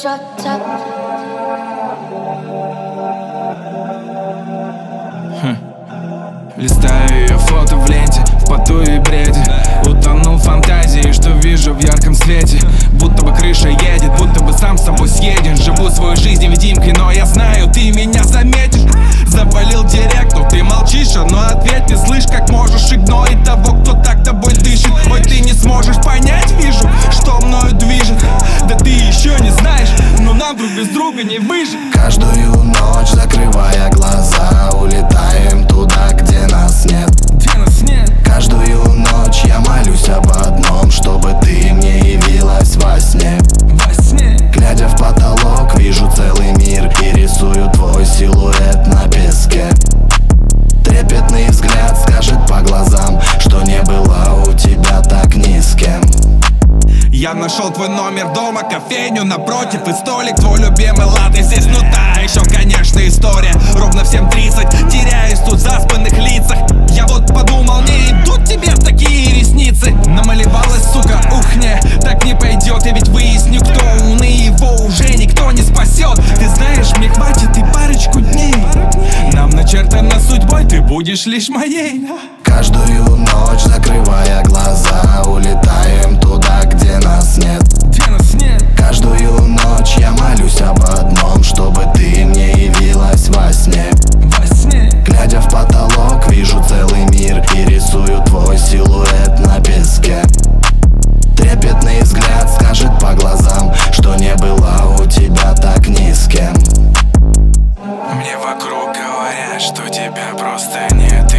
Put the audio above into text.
drop top. Листаю ее фото в ленте, в поту и бреде. Утонул в фантазии, что вижу в ярком свете. Будто бы крыша едет, будто бы сам с собой съеден. Живу свою жизнь невидимкой, но я знаю, ты меня заметишь. Завалил директ, но ты молчишь, но ответь, не слышь, как можешь игнорить того, кто так тобой дышит. Ой, ты не сможешь понять, вижу, что мною движет. Да ты еще не знаешь, но нам друг без друга не выжить. Каждую ночь, закрывая глаза, улетаем туда, где нас нет. Каждую ночь я молюсь об одном, чтобы ты мне явилась во сне. Глядя в потолок, вижу целый мир и рисую твой силуэт на песке. Трепетный взгляд скажет по глазам, что не было у тебя так ни с кем. Я нашел твой номер дома, кофейню напротив и столик. Твой любимый латте здесь, ну да, еще, конечно, история. Ровно в 7:30, теряюсь тут в заспанных лицах. Я вот подумал, не идут тебе такие ресницы. Намалевалась, сука, ух, не, так не пойдет. Я ведь выясню, кто он, и его уже никто не спасет. Ты знаешь, мне хватит и парочку дней. Нам начертано судьбой, ты будешь лишь моей. Каждую ночь, закрывая глаза, улетаем туда, где нас нет. Каждую ночь я молюсь об одном, чтобы ты мне явилась во сне. Глядя в потолок, вижу целый мир и рисую твой силуэт на песке. Трепетный взгляд скажет по глазам, что не было у тебя так ни с кем. Мне вокруг говорят, что тебя просто нет.